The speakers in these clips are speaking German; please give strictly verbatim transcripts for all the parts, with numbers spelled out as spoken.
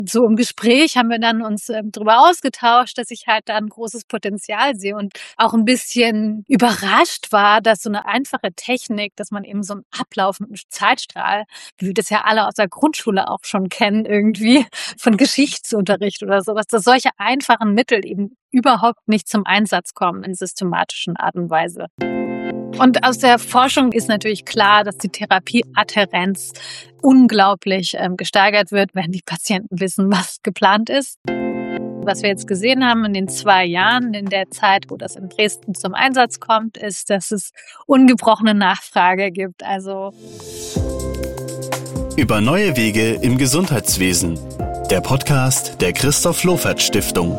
so im Gespräch haben wir dann uns ähm, darüber ausgetauscht, dass ich halt da ein großes Potenzial sehe und auch ein bisschen überrascht war, dass so eine einfache Technik, dass man eben so einen Ablauf mit einem Zeitstrahl, wie wir das ja alle aus der Grundschule auch schon kennen irgendwie, von Geschichtsunterricht oder sowas, dass solche einfachen Mittel eben überhaupt nicht zum Einsatz kommen in systematischen Art und Weise. Und aus der Forschung ist natürlich klar, dass die Therapieadhärenz unglaublich ähm, gesteigert wird, wenn die Patienten wissen, was geplant ist. Was wir jetzt gesehen haben in den zwei Jahren, in der Zeit, wo das in Dresden zum Einsatz kommt, ist, dass es ungebrochene Nachfrage gibt. Also Über neue Wege im Gesundheitswesen. Der Podcast der Christoph Lofert Stiftung.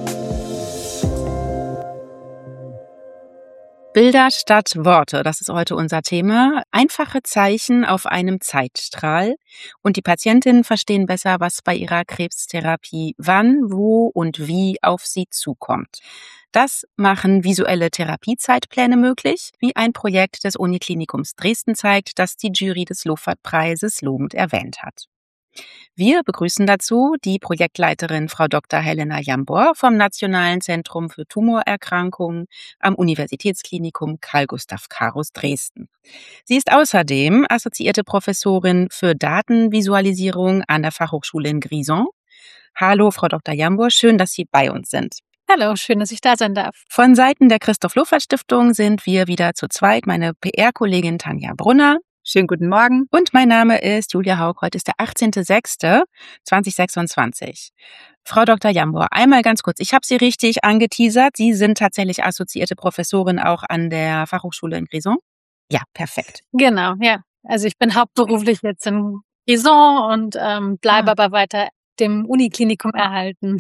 Bilder statt Worte, das ist heute unser Thema. Einfache Zeichen auf einem Zeitstrahl. Und die Patientinnen verstehen besser, was bei ihrer Krebstherapie wann, wo und wie auf sie zukommt. Das machen visuelle Therapiezeitpläne möglich, wie ein Projekt des Uniklinikums Dresden zeigt, das die Jury des Lofert-Preises lobend erwähnt hat. Wir begrüßen dazu die Projektleiterin Frau Doktor Helena Jambor vom Nationalen Zentrum für Tumorerkrankungen am Universitätsklinikum Carl Gustav Karus Dresden. Sie ist außerdem assoziierte Professorin für Datenvisualisierung an der Fachhochschule in Grison. Hallo, Frau Doktor Jambor, schön, dass Sie bei uns sind. hallo, schön, dass ich da sein darf. Von Seiten der Christoph Lofert Stiftung sind wir wieder zu zweit. Meine P R-Kollegin Tanja Brunner. Schönen guten Morgen. Und mein Name ist Julia Haug. Heute ist der achtzehnter sechster zweitausendsechsundzwanzig. Frau Doktor Jambor, einmal ganz kurz. Ich habe Sie richtig angeteasert. Sie sind tatsächlich assoziierte Professorin auch an der Fachhochschule in Grison? Ja, perfekt. Genau, ja. Also ich bin hauptberuflich jetzt in Grison und ähm, bleibe Ah. aber weiter dem Uniklinikum erhalten.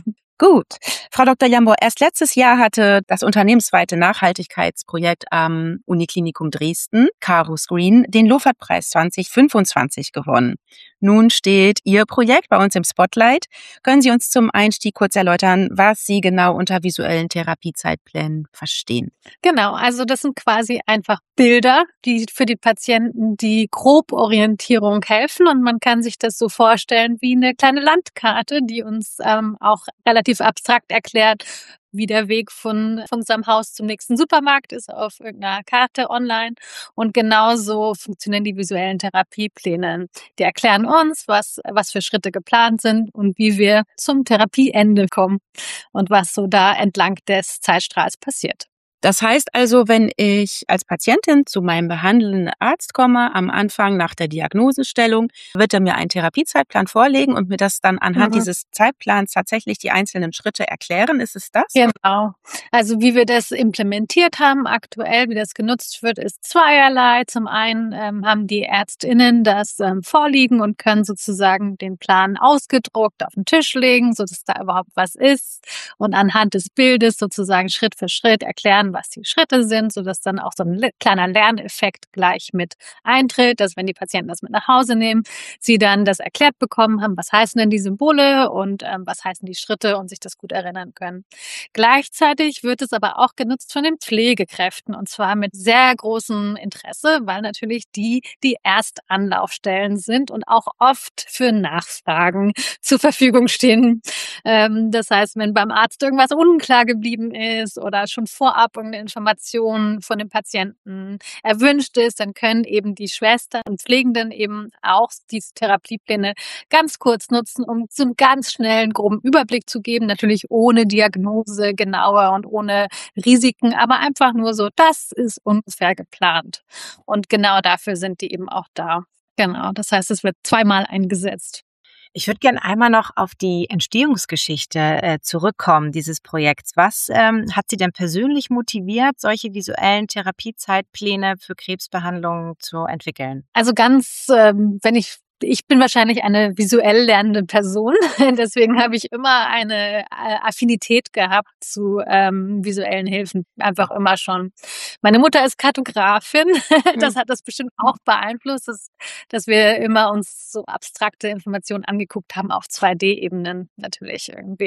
Gut. Frau Doktor Jambor, erst letztes Jahr hatte das unternehmensweite Nachhaltigkeitsprojekt am Uniklinikum Dresden, Karus Green, den Lofert-Preis zwanzig fünfundzwanzig gewonnen. Nun steht Ihr Projekt bei uns im Spotlight. Können Sie uns zum Einstieg kurz erläutern, was Sie genau unter visuellen Therapiezeitplänen verstehen? Genau, also das sind quasi einfach Bilder, die für die Patienten die Groborientierung helfen. Und man kann sich das so vorstellen wie eine kleine Landkarte, die uns ähm, auch relativ abstrakt erklärt, wie der Weg von, von unserem Haus zum nächsten Supermarkt ist auf irgendeiner Karte online. Und genauso funktionieren die visuellen Therapiepläne. Die erklären uns, was, was für Schritte geplant sind und wie wir zum Therapieende kommen und was so da entlang des Zeitstrahls passiert. Das heißt also, wenn ich als Patientin zu meinem behandelnden Arzt komme, am Anfang nach der Diagnosestellung, wird er mir einen Therapiezeitplan vorlegen und mir das dann anhand Mhm. dieses Zeitplans tatsächlich die einzelnen Schritte erklären. Ist es das? Genau. Also wie wir das implementiert haben aktuell, wie das genutzt wird, ist zweierlei. Zum einen ähm, haben die ÄrztInnen das ähm, vorliegen und können sozusagen den Plan ausgedruckt auf den Tisch legen, sodass da überhaupt was ist und anhand des Bildes sozusagen Schritt für Schritt erklären, was die Schritte sind, sodass dann auch so ein le- kleiner Lerneffekt gleich mit eintritt, dass wenn die Patienten das mit nach Hause nehmen, sie dann das erklärt bekommen haben, was heißen denn die Symbole und ähm, was heißen die Schritte und sich das gut erinnern können. Gleichzeitig wird es aber auch genutzt von den Pflegekräften und zwar mit sehr großem Interesse, weil natürlich die die Erstanlaufstellen sind und auch oft für Nachfragen zur Verfügung stehen. Ähm, das heißt, wenn beim Arzt irgendwas unklar geblieben ist oder schon vorab irgendeine Information von dem Patienten erwünscht ist, dann können eben die Schwestern und Pflegenden eben auch diese Therapiepläne ganz kurz nutzen, um so einen ganz schnellen, groben Überblick zu geben. Natürlich ohne Diagnose genauer und ohne Risiken, aber einfach nur so, das ist ungefähr geplant. Und genau dafür sind die eben auch da. Genau, das heißt, es wird zweimal eingesetzt. Ich würde gerne einmal noch auf die Entstehungsgeschichte äh, zurückkommen dieses Projekts. Was ähm, hat Sie denn persönlich motiviert, solche visuellen Therapiezeitpläne für Krebsbehandlungen zu entwickeln? Also ganz, ähm, wenn ich Ich bin wahrscheinlich eine visuell lernende Person, deswegen habe ich immer eine äh, Affinität gehabt zu ähm, visuellen Hilfen, einfach immer schon. Meine Mutter ist Kartografin, das hat das bestimmt auch beeinflusst, dass, dass wir immer uns so abstrakte Informationen angeguckt haben auf zwei D-Ebenen natürlich irgendwie.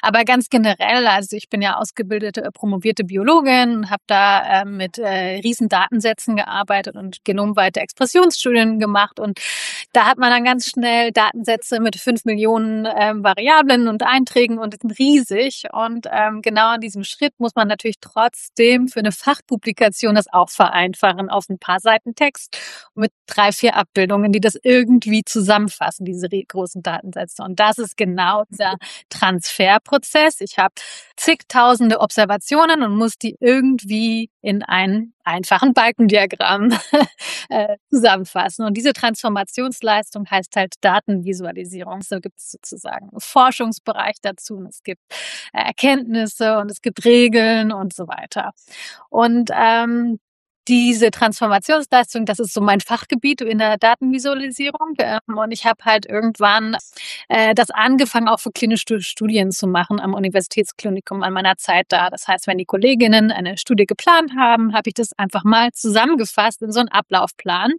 Aber ganz generell, also ich bin ja ausgebildete, äh, promovierte Biologin, habe da äh, mit äh, riesen Datensätzen gearbeitet und genomweite Expressionsstudien gemacht. Und da hat man dann ganz schnell Datensätze mit fünf Millionen ähm, Variablen und Einträgen und sind riesig. Und ähm, genau an diesem Schritt muss man natürlich trotzdem für eine Fachpublikation das auch vereinfachen auf ein paar Seiten Text mit drei, vier Abbildungen, die das irgendwie zusammenfassen, diese großen Datensätze. Und das ist genau dieser Transferprozess. Ich habe zigtausende Observationen und muss die irgendwie in einen einfachen Balkendiagramm äh, zusammenfassen. Und diese Transformationsleistung heißt halt Datenvisualisierung. So gibt es sozusagen einen Forschungsbereich dazu und es gibt äh, Erkenntnisse und es gibt Regeln und so weiter. Und ähm, diese Transformationsleistung, das ist so mein Fachgebiet in der Datenvisualisierung. Und ich habe halt irgendwann äh, das angefangen, auch für klinische Studien zu machen am Universitätsklinikum an meiner Zeit da. Das heißt, wenn die Kolleginnen eine Studie geplant haben, habe ich das einfach mal zusammengefasst in so einen Ablaufplan.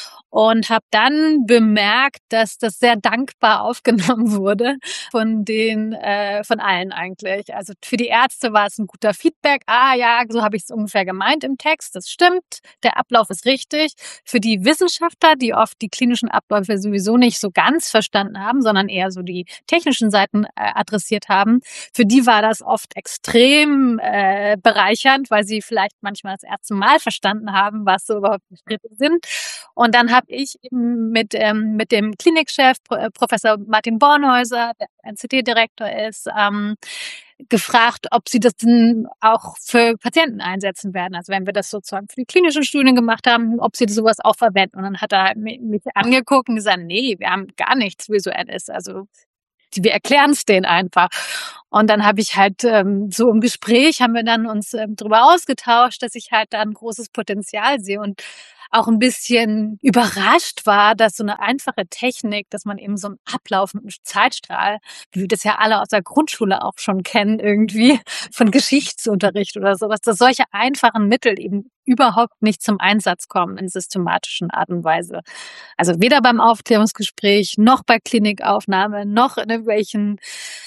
Und habe dann bemerkt, dass das sehr dankbar aufgenommen wurde von den, äh, von allen eigentlich. Also für die Ärzte war es ein guter Feedback. Ah ja, so habe ich es ungefähr gemeint im Text. Das stimmt. Der Ablauf ist richtig. Für die Wissenschaftler, die oft die klinischen Abläufe sowieso nicht so ganz verstanden haben, sondern eher so die technischen Seiten äh, adressiert haben, für die war das oft extrem äh, bereichernd, weil sie vielleicht manchmal das erste Mal verstanden haben, was so überhaupt die Schritte sind. Und dann habe ich eben mit, ähm, mit dem Klinikchef, Pro- Professor Martin Bornhäuser, der N C T-Direktor ist, ähm, gefragt, ob sie das denn auch für Patienten einsetzen werden. Also wenn wir das sozusagen für die klinischen Studien gemacht haben, ob sie sowas auch verwenden. Und dann hat er mich angeguckt und gesagt, nee, wir haben gar nichts Visuelles. Also wir erklären es denen einfach. Und dann habe ich halt ähm, so im Gespräch, haben wir dann uns ähm, darüber ausgetauscht, dass ich halt da ein großes Potenzial sehe und auch ein bisschen überrascht war, dass so eine einfache Technik, dass man eben so einen Ablauf mit einem Zeitstrahl, wie wir das ja alle aus der Grundschule auch schon kennen irgendwie, von Geschichtsunterricht oder sowas, dass solche einfachen Mittel eben überhaupt nicht zum Einsatz kommen in systematischen Art und Weise. Also weder beim Aufklärungsgespräch, noch bei Klinikaufnahme, noch in irgendwelchen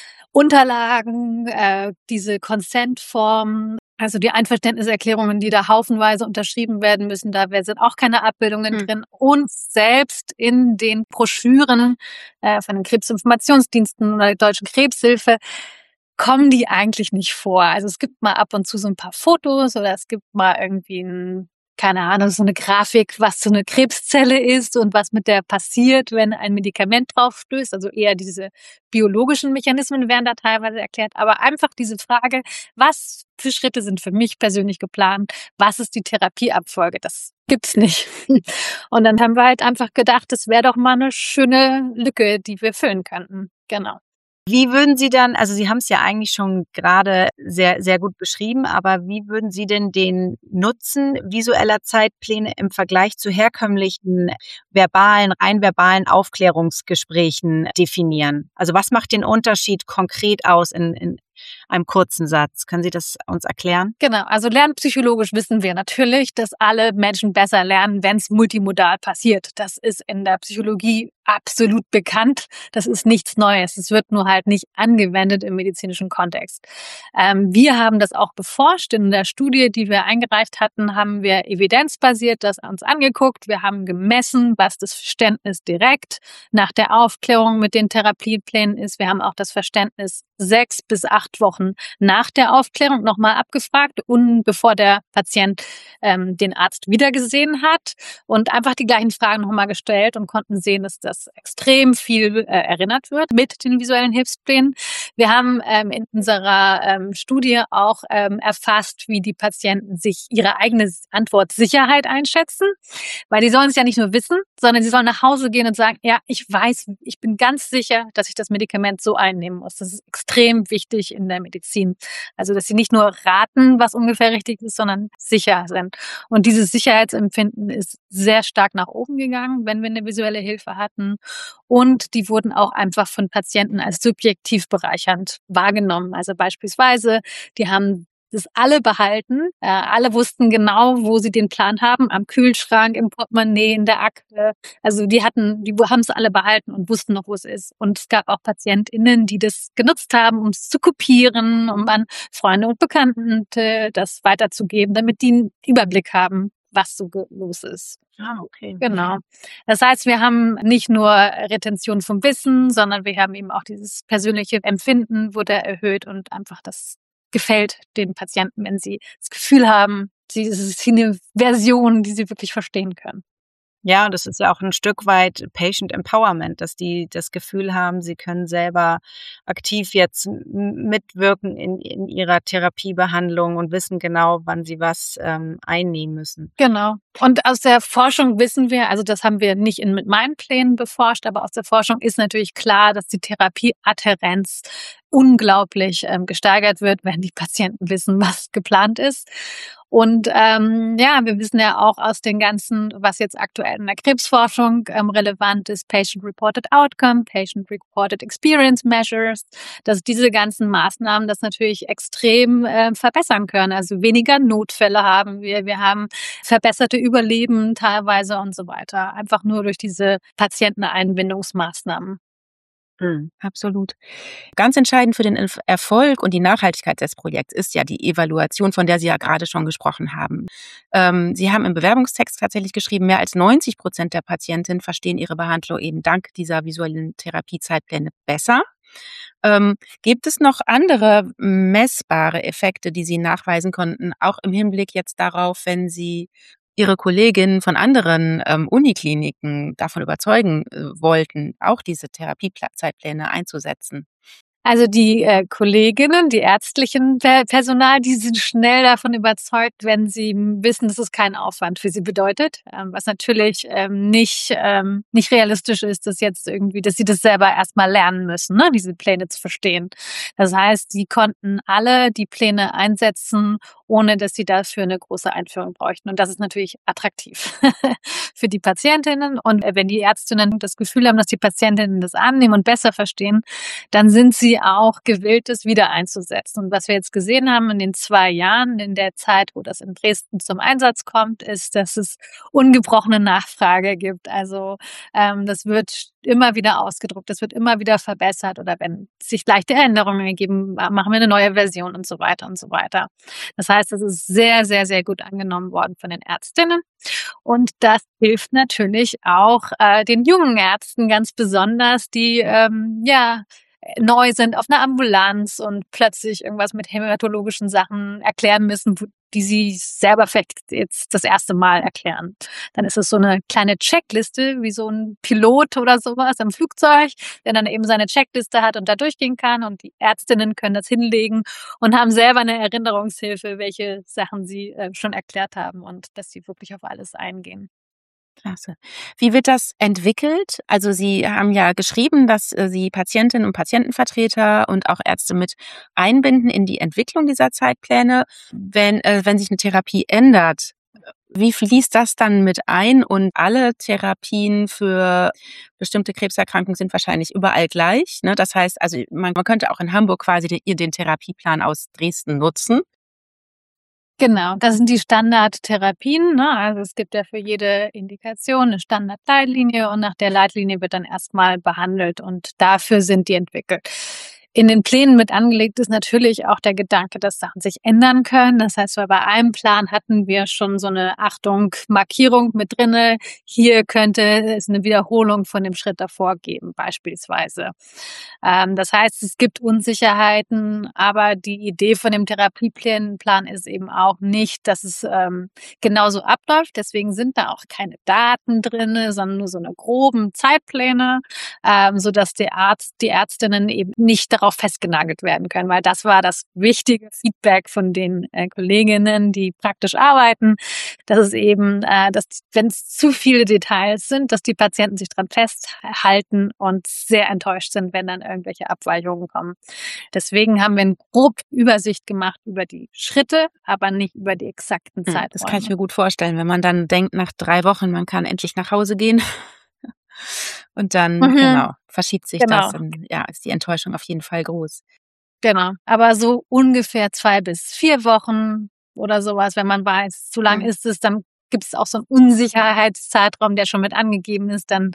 Unterlagen, äh, diese Consent-Formen, also die Einverständniserklärungen, die da haufenweise unterschrieben werden müssen, da sind auch keine Abbildungen mhm. drin. Und selbst in den Broschüren äh, von den Krebsinformationsdiensten oder der Deutschen Krebshilfe kommen die eigentlich nicht vor. Also es gibt mal ab und zu so ein paar Fotos oder es gibt mal irgendwie ein, keine Ahnung, so eine Grafik, was so eine Krebszelle ist und was mit der passiert, wenn ein Medikament drauf stößt. Also eher diese biologischen Mechanismen werden da teilweise erklärt. Aber einfach diese Frage, was für Schritte sind für mich persönlich geplant? Was ist die Therapieabfolge? Das gibt's nicht. Und dann haben wir halt einfach gedacht, das wäre doch mal eine schöne Lücke, die wir füllen könnten. Genau. Wie würden Sie dann, also Sie haben es ja eigentlich schon gerade sehr, sehr gut beschrieben, aber wie würden Sie denn den Nutzen visueller Zeitpläne im Vergleich zu herkömmlichen verbalen, rein verbalen Aufklärungsgesprächen definieren? Also was macht den Unterschied konkret aus in, in einem kurzen Satz? Können Sie das uns erklären? Genau, also lernpsychologisch wissen wir natürlich, dass alle Menschen besser lernen, wenn es multimodal passiert. Das ist in der Psychologie absolut bekannt. Das ist nichts Neues. Es wird nur halt nicht angewendet im medizinischen Kontext. Ähm, wir haben das auch beforscht. In der Studie, die wir eingereicht hatten, haben wir evidenzbasiert das uns angeguckt. Wir haben gemessen, was das Verständnis direkt nach der Aufklärung mit den Therapieplänen ist. Wir haben auch das Verständnis sechs bis acht Wochen nach der Aufklärung nochmal abgefragt und bevor der Patient ähm, den Arzt wiedergesehen hat und einfach die gleichen Fragen nochmal gestellt und konnten sehen, dass das extrem viel äh, erinnert wird mit den visuellen Hilfsplänen. Wir haben ähm, in unserer ähm, Studie auch ähm, erfasst, wie die Patienten sich ihre eigene Antwortsicherheit einschätzen, weil die sollen es ja nicht nur wissen, sondern sie sollen nach Hause gehen und sagen, ja, ich weiß, ich bin ganz sicher, dass ich das Medikament so einnehmen muss. Das ist extrem wichtig in der Medizin. Also, dass sie nicht nur raten, was ungefähr richtig ist, sondern sicher sind. Und dieses Sicherheitsempfinden ist sehr stark nach oben gegangen, wenn wir eine visuelle Hilfe hatten. Und die wurden auch einfach von Patienten als subjektiv bereichernd wahrgenommen. Also beispielsweise, die haben das alle behalten. Äh, alle wussten genau, wo sie den Plan haben, am Kühlschrank, im Portemonnaie, in der Akte. Also die hatten, die haben es alle behalten und wussten noch, wo es ist. Und es gab auch PatientInnen, die das genutzt haben, um es zu kopieren, um an Freunde und Bekannten äh, das weiterzugeben, damit die einen Überblick haben, was so los ist. Ah, okay. Genau. Das heißt, wir haben nicht nur Retention vom Wissen, sondern wir haben eben auch dieses persönliche Empfinden wurde erhöht und einfach das gefällt den Patienten, wenn sie das Gefühl haben, sie ist eine Version, die sie wirklich verstehen können. Ja, und das ist ja auch ein Stück weit Patient Empowerment, dass die das Gefühl haben, sie können selber aktiv jetzt mitwirken in, in ihrer Therapiebehandlung und wissen genau, wann sie was ähm, einnehmen müssen. Genau. Und aus der Forschung wissen wir, also das haben wir nicht in, mit meinen Plänen beforscht, aber aus der Forschung ist natürlich klar, dass die Therapieadhärenz unglaublich ähm, gesteigert wird, wenn die Patienten wissen, was geplant ist. Und ähm, ja, wir wissen ja auch aus den ganzen, was jetzt aktuell in der Krebsforschung ähm, relevant ist, Patient-Reported Outcome, Patient-Reported Experience Measures, dass diese ganzen Maßnahmen das natürlich extrem äh, verbessern können. Also weniger Notfälle haben wir, wir haben verbesserte Überleben teilweise und so weiter. Einfach nur durch diese Patienteneinbindungsmaßnahmen. Mhm, absolut. Ganz entscheidend für den Erfolg und die Nachhaltigkeit des Projekts ist ja die Evaluation, von der Sie ja gerade schon gesprochen haben. Ähm, Sie haben im Bewerbungstext tatsächlich geschrieben, mehr als neunzig Prozent der Patientinnen verstehen ihre Behandlung eben dank dieser visuellen Therapiezeitpläne besser. Ähm, gibt es noch andere messbare Effekte, die Sie nachweisen konnten, auch im Hinblick jetzt darauf, wenn Sie Ihre Kolleginnen von anderen ähm, Unikliniken davon überzeugen äh, wollten, auch diese Therapiezeitpläne einzusetzen? Also die äh, Kolleginnen, die ärztlichen Personal, die sind schnell davon überzeugt, wenn sie wissen, dass es keinen Aufwand für sie bedeutet, ähm, was natürlich ähm, nicht ähm, nicht realistisch ist, dass jetzt irgendwie, dass sie das selber erstmal lernen müssen, ne, diese Pläne zu verstehen. Das heißt, die konnten alle die Pläne einsetzen, ohne dass sie dafür eine große Einführung bräuchten. Und das ist natürlich attraktiv für die Patientinnen. Und wenn die Ärztinnen das Gefühl haben, dass die Patientinnen das annehmen und besser verstehen, dann sind sie auch gewillt, es wieder einzusetzen. Und was wir jetzt gesehen haben in den zwei Jahren, in der Zeit, wo das in Dresden zum Einsatz kommt, ist, dass es ungebrochene Nachfrage gibt. Also ähm, das wird immer wieder ausgedruckt, das wird immer wieder verbessert. Oder wenn sich leichte Änderungen ergeben, machen wir eine neue Version und so weiter und so weiter. Das heißt, es ist sehr, sehr, sehr gut angenommen worden von den Ärztinnen. Und das hilft natürlich auch äh, den jungen Ärzten ganz besonders, die ähm, ja neu sind auf einer Ambulanz und plötzlich irgendwas mit hämatologischen Sachen erklären müssen, die sie selber vielleicht jetzt das erste Mal erklären. Dann ist es so eine kleine Checkliste, wie so ein Pilot oder sowas im Flugzeug, der dann eben seine Checkliste hat und da durchgehen kann und die Ärztinnen können das hinlegen und haben selber eine Erinnerungshilfe, welche Sachen sie äh, schon erklärt haben und dass sie wirklich auf alles eingehen. Klasse. Wie wird das entwickelt? Also Sie haben ja geschrieben, dass äh, Sie Patientinnen und Patientenvertreter und auch Ärzte mit einbinden in die Entwicklung dieser Zeitpläne. Wenn, äh, wenn sich eine Therapie ändert, wie fließt das dann mit ein? Und alle Therapien für bestimmte Krebserkrankungen sind wahrscheinlich überall gleich, ne? Das heißt, also man, man könnte auch in Hamburg quasi den, den Therapieplan aus Dresden nutzen. Genau, das sind die Standardtherapien, ne? Also es gibt ja für jede Indikation eine Standardleitlinie und nach der Leitlinie wird dann erstmal behandelt und dafür sind die entwickelt. In den Plänen mit angelegt ist natürlich auch der Gedanke, dass Sachen sich ändern können. Das heißt, bei einem Plan hatten wir schon so eine Achtung, Markierung mit drinne. Hier könnte es eine Wiederholung von dem Schritt davor geben, beispielsweise. Ähm, das heißt, es gibt Unsicherheiten, aber die Idee von dem Therapieplan Plan ist eben auch nicht, dass es ähm, genauso abläuft. Deswegen sind da auch keine Daten drinne, sondern nur so eine groben Zeitpläne, ähm, sodass der Arzt, die Ärztinnen eben nicht darauf festgenagelt werden können, weil das war das wichtige Feedback von den äh, Kolleginnen, die praktisch arbeiten, dass es eben, äh, dass wenn es zu viele Details sind, dass die Patienten sich dran festhalten und sehr enttäuscht sind, wenn dann irgendwelche Abweichungen kommen. Deswegen haben wir eine grobe Übersicht gemacht über die Schritte, aber nicht über die exakten Zeiträume. Das kann ich mir gut vorstellen, wenn man dann denkt, nach drei Wochen, man kann endlich nach Hause gehen. Und dann, mhm. genau, verschiebt sich genau. das. Und ja, ist die Enttäuschung auf jeden Fall groß. Genau. Aber so ungefähr zwei bis vier Wochen oder sowas, wenn man weiß, zu lang Mhm. ist es, dann gibt es auch so einen Unsicherheitszeitraum, der schon mit angegeben ist, dann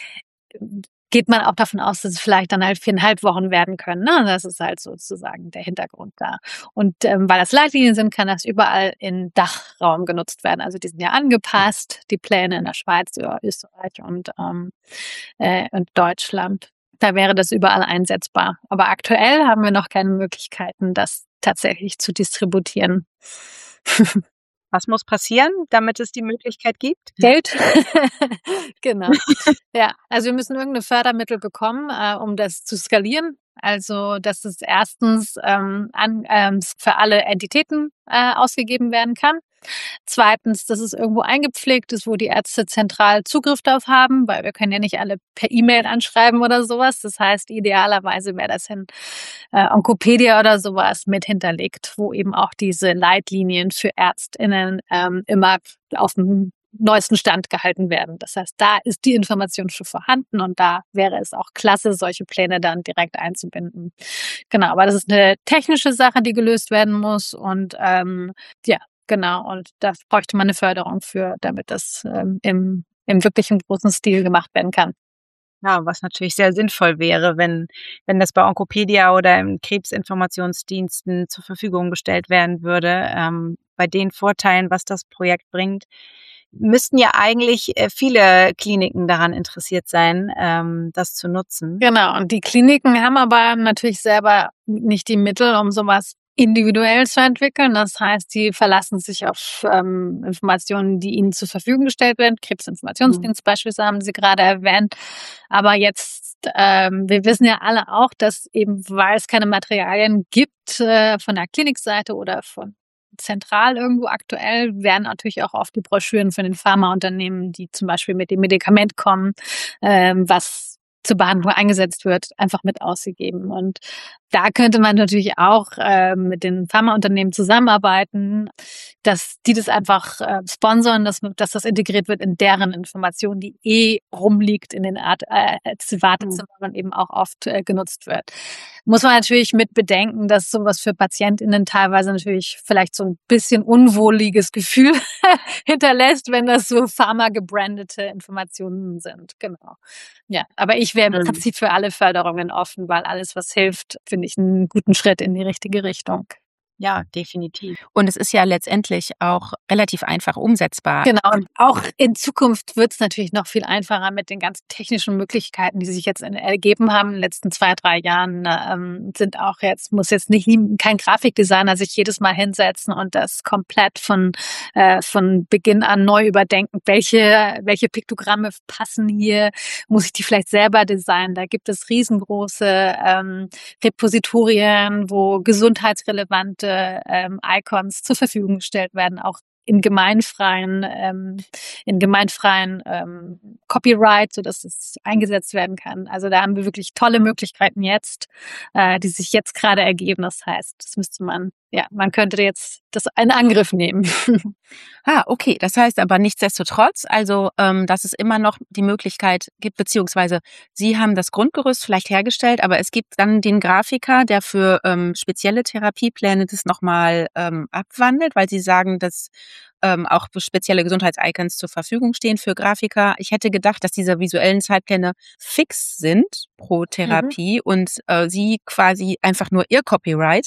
geht man auch davon aus, dass es vielleicht dann halt viereinhalb Wochen werden können. Ne? Das ist halt sozusagen der Hintergrund da. Und ähm, weil das Leitlinien sind, kann das überall in Dachraum genutzt werden. Also die sind ja angepasst, die Pläne in der Schweiz, Österreich und, ähm, äh, und Deutschland. Da wäre das überall einsetzbar. Aber aktuell haben wir noch keine Möglichkeiten, das tatsächlich zu distributieren. Was muss passieren, damit es die Möglichkeit gibt? Geld. Genau. Ja, also wir müssen irgendeine Fördermittel bekommen, äh, um das zu skalieren. Also, dass es erstens ähm, an, ähm, für alle Entitäten äh, ausgegeben werden kann. Zweitens, dass es irgendwo eingepflegt ist, wo die Ärzte zentral Zugriff darauf haben, weil wir können ja nicht alle per E-Mail anschreiben oder sowas. Das heißt, idealerweise wäre das in äh, Onkopedia oder sowas mit hinterlegt, wo eben auch diese Leitlinien für ÄrztInnen ähm, immer auf dem neuesten Stand gehalten werden. Das heißt, da ist die Information schon vorhanden und da wäre es auch klasse, solche Pläne dann direkt einzubinden. Genau, aber das ist eine technische Sache, die gelöst werden muss und ähm, ja, genau, und da bräuchte man eine Förderung für, damit das ähm, im, im wirklichen großen Stil gemacht werden kann. Ja, was natürlich sehr sinnvoll wäre, wenn, wenn das bei Onkopedia oder im Krebsinformationsdiensten zur Verfügung gestellt werden würde. Ähm, bei den Vorteilen, was das Projekt bringt, müssten ja eigentlich äh, viele Kliniken daran interessiert sein, ähm, das zu nutzen. Genau, und die Kliniken haben aber natürlich selber nicht die Mittel, um sowas individuell zu entwickeln. Das heißt, die verlassen sich auf ähm, Informationen, die ihnen zur Verfügung gestellt werden. Krebsinformationsdienst mhm. beispielsweise haben Sie gerade erwähnt. Aber jetzt, ähm, wir wissen ja alle auch, dass eben, weil es keine Materialien gibt äh, von der Klinikseite oder von zentral irgendwo aktuell, werden natürlich auch oft die Broschüren von den Pharmaunternehmen, die zum Beispiel mit dem Medikament kommen, ähm, was zur Behandlung eingesetzt wird, einfach mit ausgegeben. Und da könnte man natürlich auch äh, mit den Pharmaunternehmen zusammenarbeiten, dass die das einfach äh, sponsern, dass, dass das integriert wird in deren Information, die eh rumliegt in den Art, äh, Wartezimmern mhm. und eben auch oft äh, genutzt wird. Muss man natürlich mit bedenken, dass sowas für PatientInnen teilweise natürlich vielleicht so ein bisschen unwohliges Gefühl hinterlässt, wenn das so pharma-gebrandete Informationen sind. Genau. Ja, aber ich wäre im Prinzip für alle Förderungen offen, weil alles, was hilft, finde ich einen guten Schritt in die richtige Richtung. Ja, definitiv. Und es ist ja letztendlich auch relativ einfach umsetzbar. Genau, und auch in Zukunft wird es natürlich noch viel einfacher mit den ganzen technischen Möglichkeiten, die sich jetzt ergeben haben in den letzten zwei, drei Jahren. Ähm, sind auch jetzt, muss jetzt nicht kein Grafikdesigner sich jedes Mal hinsetzen und das komplett von, äh, von Beginn an neu überdenken. Welche, welche Piktogramme passen hier? Muss ich die vielleicht selber designen? Da gibt es riesengroße ähm, Repositorien, wo gesundheitsrelevante ähm, Icons zur Verfügung gestellt werden, auch in gemeinfreien, ähm, in gemeinfreien ähm, Copyright, so dass es eingesetzt werden kann. Also da haben wir wirklich tolle Möglichkeiten jetzt, äh, die sich jetzt gerade ergeben. Das heißt, das müsste man, ja, man könnte jetzt das in Angriff nehmen. Ah, okay. Das heißt aber nichtsdestotrotz, also ähm, dass es immer noch die Möglichkeit gibt, beziehungsweise Sie haben das Grundgerüst vielleicht hergestellt, aber es gibt dann den Grafiker, der für ähm, spezielle Therapiepläne das nochmal ähm, abwandelt, weil Sie sagen, dass ähm, auch spezielle Gesundheits-Icons zur Verfügung stehen für Grafiker. Ich hätte gedacht, dass diese visuellen Zeitpläne fix sind pro Therapie mhm. und äh, Sie quasi einfach nur Ihr Copyright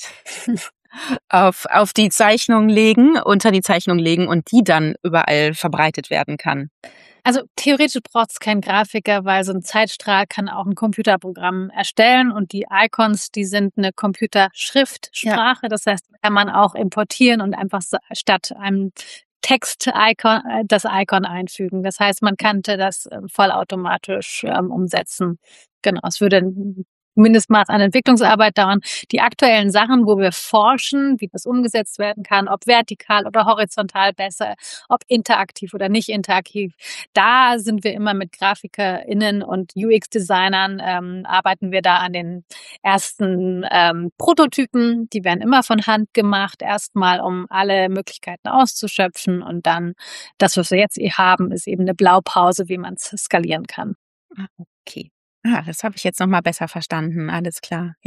auf, auf die Zeichnung legen, unter die Zeichnung legen und die dann überall verbreitet werden kann. Also theoretisch braucht es keinen Grafiker, weil so ein Zeitstrahl kann auch ein Computerprogramm erstellen und die Icons, die sind eine Computerschriftsprache. Ja. Das heißt, kann man auch importieren und einfach statt einem Text-Icon das Icon einfügen. Das heißt, man könnte das vollautomatisch ähm, umsetzen. Genau, es würde Mindestmaß an Entwicklungsarbeit dauern. Die aktuellen Sachen, wo wir forschen, wie das umgesetzt werden kann, ob vertikal oder horizontal besser, ob interaktiv oder nicht interaktiv, da sind wir immer mit GrafikerInnen und U X-Designern, ähm, arbeiten wir da an den ersten ähm, Prototypen. Die werden immer von Hand gemacht, erstmal, um alle Möglichkeiten auszuschöpfen und dann das, was wir jetzt eh haben, ist eben eine Blaupause, wie man es skalieren kann. Okay. Ah, das habe ich jetzt nochmal besser verstanden. Alles klar, ja.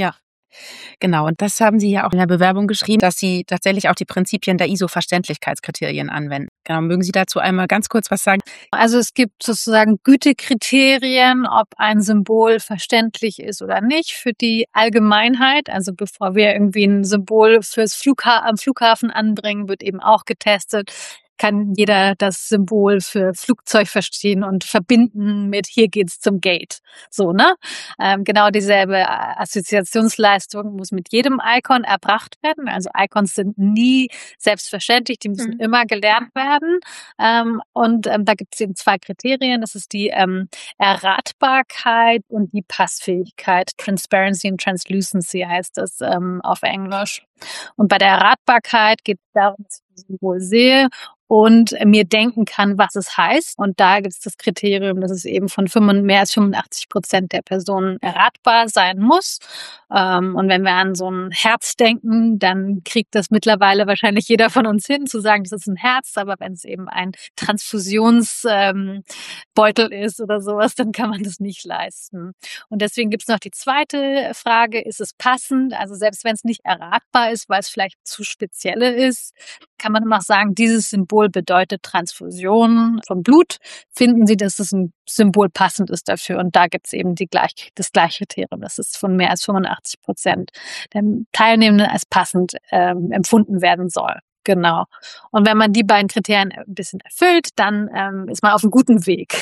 Genau, und das haben Sie ja auch in der Bewerbung geschrieben, dass Sie tatsächlich auch die Prinzipien der I S O-Verständlichkeitskriterien anwenden. Genau, mögen Sie dazu einmal ganz kurz was sagen? Also es gibt sozusagen Gütekriterien, ob ein Symbol verständlich ist oder nicht für die Allgemeinheit. Also bevor wir irgendwie ein Symbol fürs Flugha- am Flughafen anbringen, wird eben auch getestet, kann jeder das Symbol für Flugzeug verstehen und verbinden mit hier geht's zum Gate. So, ne? Ähm, genau dieselbe Assoziationsleistung muss mit jedem Icon erbracht werden. Also Icons sind nie selbstverständlich, die müssen mhm. immer gelernt werden. Ähm, und ähm, da gibt es eben zwei Kriterien. Das ist die ähm, Erratbarkeit und die Passfähigkeit. Transparency und Translucency heißt das ähm, auf Englisch. Und bei der Erratbarkeit geht es darum, dass ich das Symbol sehe und mir denken kann, was es heißt. Und da gibt es das Kriterium, dass es eben von mehr als fünfundachtzig Prozent der Personen erratbar sein muss. Ähm, und wenn wir an so ein Herz denken, dann kriegt das mittlerweile wahrscheinlich jeder von uns hin, zu sagen, das ist ein Herz. Aber wenn es eben ein Transfusionsbeutel ähm, ist oder sowas, dann kann man das nicht leisten. Und deswegen gibt es noch die zweite Frage, ist es passend? Also selbst wenn es nicht erratbar ist, weil es vielleicht zu spezielle ist, kann man immer sagen, dieses Symbol bedeutet Transfusion von Blut. Finden Sie, dass das ein Symbol passend ist dafür? Und da gibt es eben die gleich, das gleiche Kriterium, dass es von mehr als fünfundachtzig Prozent der Teilnehmenden als passend ähm, empfunden werden soll. Genau. Und wenn man die beiden Kriterien ein bisschen erfüllt, dann ähm, ist man auf einem guten Weg.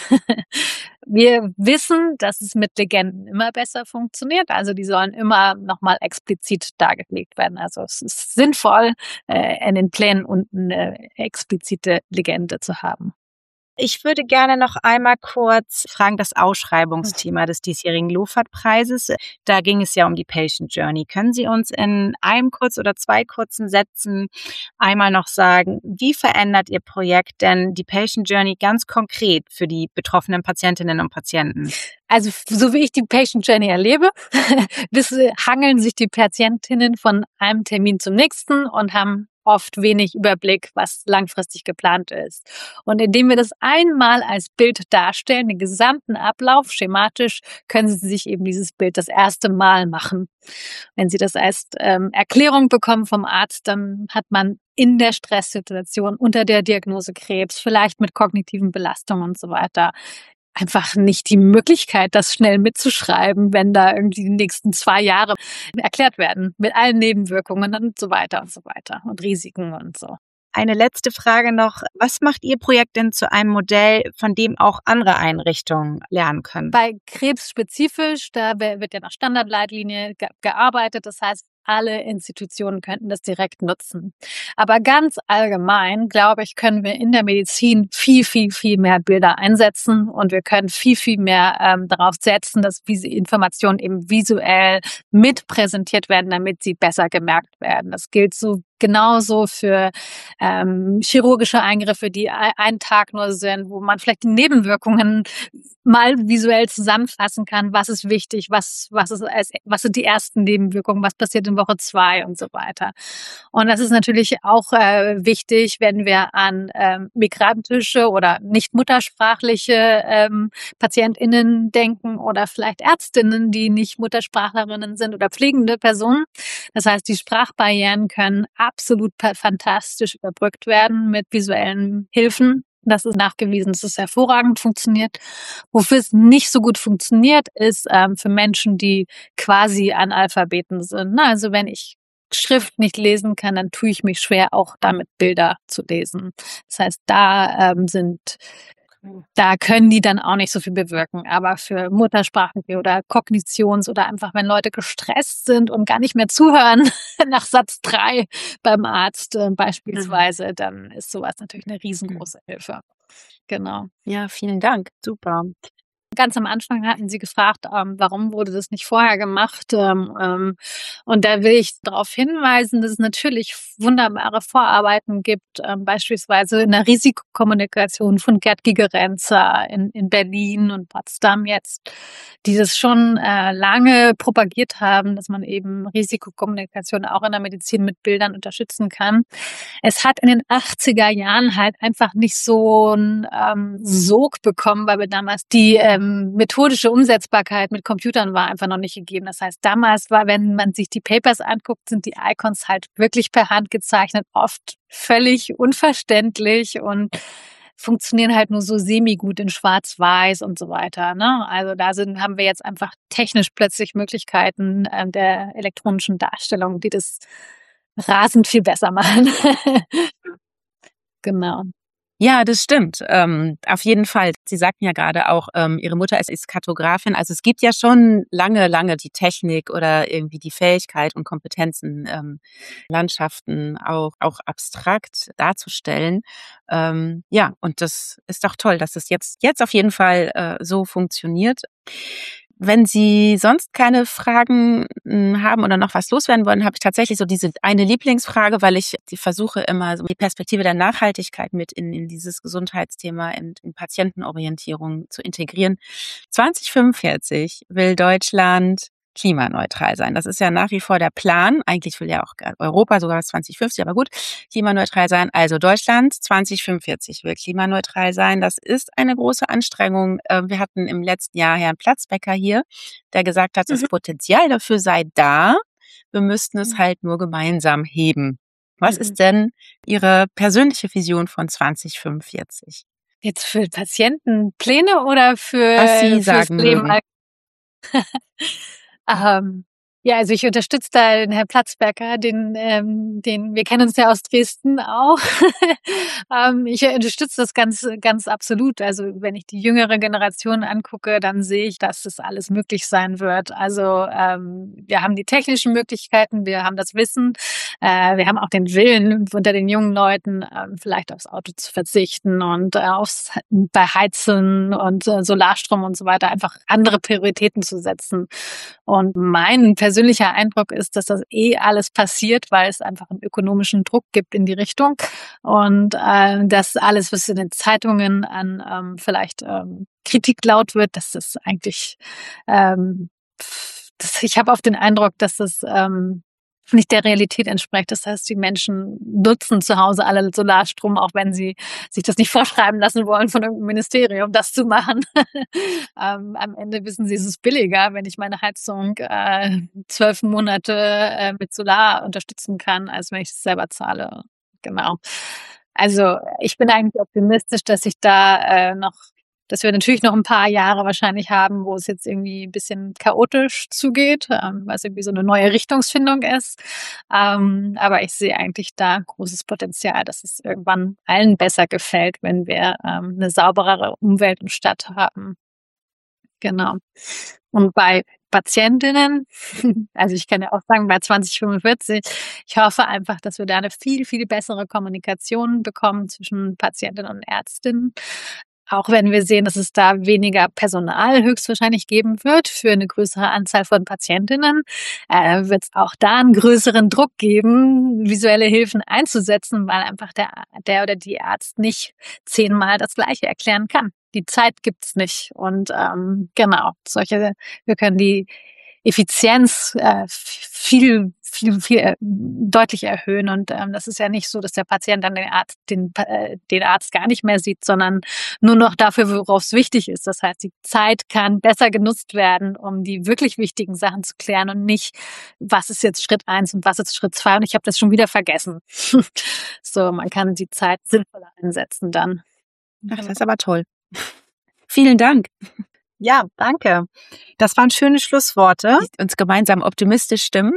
Wir wissen, dass es mit Legenden immer besser funktioniert. Also die sollen immer nochmal explizit dargelegt werden. Also es ist sinnvoll, äh, in den Plänen unten eine explizite Legende zu haben. Ich würde gerne noch einmal kurz fragen, das Ausschreibungsthema des diesjährigen LOFAD-Preises. Da ging es ja um die Patient Journey. Können Sie uns in einem kurz oder zwei kurzen Sätzen einmal noch sagen, wie verändert Ihr Projekt denn die Patient Journey ganz konkret für die betroffenen Patientinnen und Patienten? Also so wie ich die Patient Journey erlebe, hangeln sich die Patientinnen von einem Termin zum nächsten und haben oft wenig Überblick, was langfristig geplant ist. Und indem wir das einmal als Bild darstellen, den gesamten Ablauf schematisch, können Sie sich eben dieses Bild das erste Mal machen. Wenn Sie das als ähm, Erklärung bekommen vom Arzt, dann hat man in der Stresssituation unter der Diagnose Krebs, vielleicht mit kognitiven Belastungen und so weiter, einfach nicht die Möglichkeit, das schnell mitzuschreiben, wenn da irgendwie die nächsten zwei Jahre erklärt werden mit allen Nebenwirkungen und so weiter und so weiter und Risiken und so. Eine letzte Frage noch. Was macht Ihr Projekt denn zu einem Modell, von dem auch andere Einrichtungen lernen können? Bei Krebs spezifisch, da wird ja nach Standardleitlinie ge- gearbeitet. Das heißt, alle Institutionen könnten das direkt nutzen. Aber ganz allgemein, glaube ich, können wir in der Medizin viel, viel, viel mehr Bilder einsetzen und wir können viel, viel mehr ähm, darauf setzen, dass diese Informationen eben visuell mit präsentiert werden, damit sie besser gemerkt werden. Das gilt so genauso für ähm, chirurgische Eingriffe, die einen Tag nur sind, wo man vielleicht die Nebenwirkungen mal visuell zusammenfassen kann, was ist wichtig, was, was, ist als, was sind die ersten Nebenwirkungen, was passiert in Woche zwei und so weiter. Und das ist natürlich auch äh, wichtig, wenn wir an ähm, migrantische oder nicht muttersprachliche ähm, PatientInnen denken oder vielleicht Ärztinnen, die nicht Muttersprachlerinnen sind oder pflegende Personen. Das heißt, die Sprachbarrieren können absolut fantastisch überbrückt werden mit visuellen Hilfen. Das ist nachgewiesen, dass es hervorragend funktioniert. Wofür es nicht so gut funktioniert, ist ähm, für Menschen, die quasi Analphabeten sind. Na, also wenn ich Schrift nicht lesen kann, dann tue ich mich schwer, auch damit Bilder zu lesen. Das heißt, da ähm, sind Da können die dann auch nicht so viel bewirken. Aber für Muttersprachliche oder Kognitions- oder einfach, wenn Leute gestresst sind und gar nicht mehr zuhören nach Satz drei beim Arzt äh, beispielsweise, mhm. dann ist sowas natürlich eine riesengroße Hilfe. Genau. Ja, vielen Dank. Super. Ganz am Anfang hatten Sie gefragt, ähm, warum wurde das nicht vorher gemacht? Ähm, ähm, und da will ich darauf hinweisen, dass es natürlich wunderbare Vorarbeiten gibt, ähm, beispielsweise in der Risikokommunikation von Gerd Gigerenzer in, in Berlin und Potsdam jetzt, die das schon äh, lange propagiert haben, dass man eben Risikokommunikation auch in der Medizin mit Bildern unterstützen kann. Es hat in den achtziger Jahren halt einfach nicht so einen ähm, Sog bekommen, weil wir damals die ähm, ähm, methodische Umsetzbarkeit mit Computern war einfach noch nicht gegeben. Das heißt, damals war, wenn man sich die Papers anguckt, sind die Icons halt wirklich per Hand gezeichnet, oft völlig unverständlich und funktionieren halt nur so semi-gut in Schwarz-Weiß und so weiter. Ne? Also da sind, haben wir jetzt einfach technisch plötzlich Möglichkeiten äh, der elektronischen Darstellung, die das rasend viel besser machen. Genau. Ja, das stimmt. Ähm, auf jeden Fall. Sie sagten ja gerade auch, ähm, Ihre Mutter ist, ist Kartografin. Also es gibt ja schon lange, lange die Technik oder irgendwie die Fähigkeit und Kompetenzen, ähm, Landschaften auch, auch abstrakt darzustellen. Ähm, ja, und das ist doch toll, dass es jetzt, jetzt auf jeden Fall äh, so funktioniert. Wenn Sie sonst keine Fragen haben oder noch was loswerden wollen, habe ich tatsächlich so diese eine Lieblingsfrage, weil ich die versuche immer so die Perspektive der Nachhaltigkeit mit in, in dieses Gesundheitsthema, in, in Patientenorientierung zu integrieren. zwanzig fünfundvierzig will Deutschland klimaneutral sein. Das ist ja nach wie vor der Plan. Eigentlich will ja auch Europa sogar zwanzig fünfzig, aber gut, klimaneutral sein. Also Deutschland zwanzig fünfundvierzig will klimaneutral sein. Das ist eine große Anstrengung. Wir hatten im letzten Jahr Herrn Platzbecker hier, der gesagt hat, das mhm. Potenzial dafür sei da. Wir müssten es halt nur gemeinsam heben. Was mhm. ist denn Ihre persönliche Vision von zwanzig fünfundvierzig? Jetzt für Patientenpläne oder für was Sie sagen Leben? Ähm, ja, also ich unterstütze da den Herrn Platzbecker, den, ähm, den wir kennen uns ja aus Dresden auch. ähm, ich unterstütze das ganz, ganz absolut. Also wenn ich die jüngere Generation angucke, dann sehe ich, dass das alles möglich sein wird. Also ähm, wir haben die technischen Möglichkeiten, wir haben das Wissen, äh, wir haben auch den Willen unter den jungen Leuten, äh, vielleicht aufs Auto zu verzichten und äh, aufs bei Heizen und äh, Solarstrom und so weiter einfach andere Prioritäten zu setzen. Und mein persönlicher Eindruck ist, dass das eh alles passiert, weil es einfach einen ökonomischen Druck gibt in die Richtung. Und äh, dass alles, was in den Zeitungen an ähm, vielleicht ähm, Kritik laut wird, dass das eigentlich, ähm, das, ich habe oft den Eindruck, dass das ähm, nicht der Realität entspricht. Das heißt, die Menschen nutzen zu Hause alle Solarstrom, auch wenn sie sich das nicht vorschreiben lassen wollen von irgendeinem Ministerium, das zu machen. ähm, am Ende wissen sie, es ist billiger, wenn ich meine Heizung äh, zwölf Monate äh, mit Solar unterstützen kann, als wenn ich es selber zahle. Genau. Also ich bin eigentlich optimistisch, dass ich da äh, noch dass wir natürlich noch ein paar Jahre wahrscheinlich haben, wo es jetzt irgendwie ein bisschen chaotisch zugeht, ähm, weil es irgendwie so eine neue Richtungsfindung ist. Ähm, aber ich sehe eigentlich da großes Potenzial, dass es irgendwann allen besser gefällt, wenn wir ähm, eine sauberere Umwelt und Stadt haben. Genau. Und bei Patientinnen, also ich kann ja auch sagen, bei zwanzig fünfundvierzig, ich hoffe einfach, dass wir da eine viel, viel bessere Kommunikation bekommen zwischen Patientinnen und Ärztinnen. Auch wenn wir sehen, dass es da weniger Personal höchstwahrscheinlich geben wird für eine größere Anzahl von Patientinnen, äh, wird es auch da einen größeren Druck geben, visuelle Hilfen einzusetzen, weil einfach der, der oder die Arzt nicht zehnmal das Gleiche erklären kann. Die Zeit gibt's nicht. Und ähm, genau, solche, wir können die Effizienz äh, viel, viel, viel äh, deutlich erhöhen. Und ähm, das ist ja nicht so, dass der Patient dann den Arzt, den, äh, den Arzt gar nicht mehr sieht, sondern nur noch dafür, worauf es wichtig ist. Das heißt, die Zeit kann besser genutzt werden, um die wirklich wichtigen Sachen zu klären und nicht, was ist jetzt Schritt eins und was ist Schritt zwei und ich habe das schon wieder vergessen. So, man kann die Zeit sinnvoller einsetzen dann. Ach, das ist aber toll. Vielen Dank. Ja, danke. Das waren schöne Schlussworte. Die uns gemeinsam optimistisch stimmen.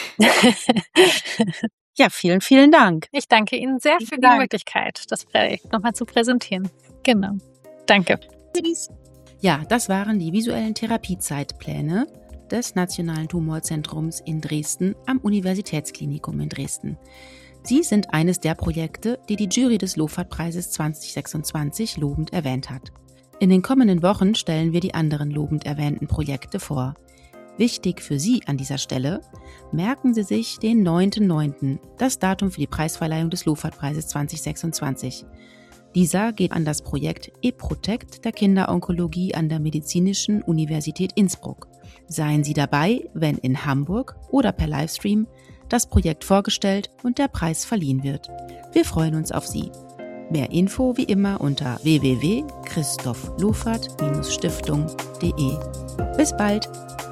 Ja, vielen, vielen Dank. Ich danke Ihnen sehr für die Möglichkeit, das Projekt nochmal zu präsentieren. Genau. Danke. Ja, das waren die visuellen Therapiezeitpläne des Nationalen Tumorzentrums in Dresden am Universitätsklinikum in Dresden. Sie sind eines der Projekte, die die Jury des LOFAD-Preises zwanzig sechsundzwanzig lobend erwähnt hat. In den kommenden Wochen stellen wir die anderen lobend erwähnten Projekte vor. Wichtig für Sie an dieser Stelle, merken Sie sich den neunten neunten, das Datum für die Preisverleihung des LOFAD-Preises zwanzig sechsundzwanzig. Dieser geht an das Projekt eProtect der Kinderonkologie an der Medizinischen Universität Innsbruck. Seien Sie dabei, wenn in Hamburg oder per Livestream das Projekt vorgestellt und der Preis verliehen wird. Wir freuen uns auf Sie. Mehr Info wie immer unter w w w punkt christoph lofert Bindestrich stiftung punkt d e. Bis bald!